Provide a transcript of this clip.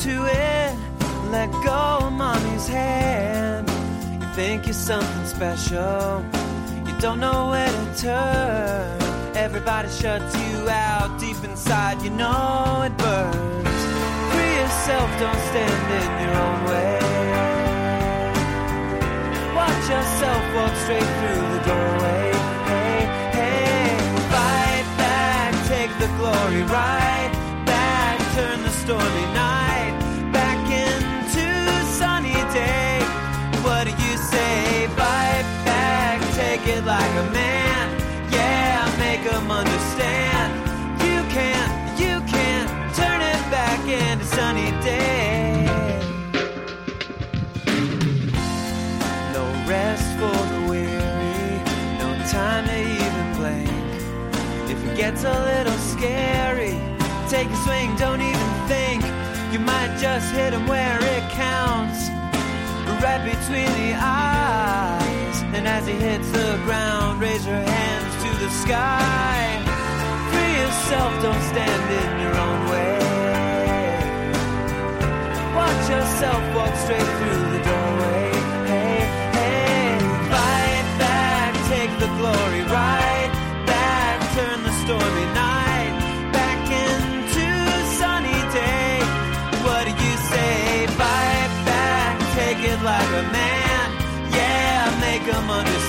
to it. Let go of mommy's hand. You think you're something special, you don't know where to turn. Everybody shuts you out deep inside, you know it burns. Free yourself, don't stand in your own way. Watch yourself walk straight through the doorway. Hey, hey, fight back, take the glory right back, turn the stormy night back into sunny day. What do you say? Fight back, take it like a man. Yeah, make them understand. You can't turn it back into sunny day. No rest for the weary, no time to even blink. If it gets a little scary, take a swing, don't even think. You might just hit him where it counts, right between the eyes. And as he hits the ground, raise your hands to the sky. Free yourself, don't stand in your own way. Watch yourself walk straight through the doorway. Hey, hey, fight back, take the glory right back, turn the stormy night back into sunny day. What do you say? Fight back, take it like a man. Yeah, make them understand.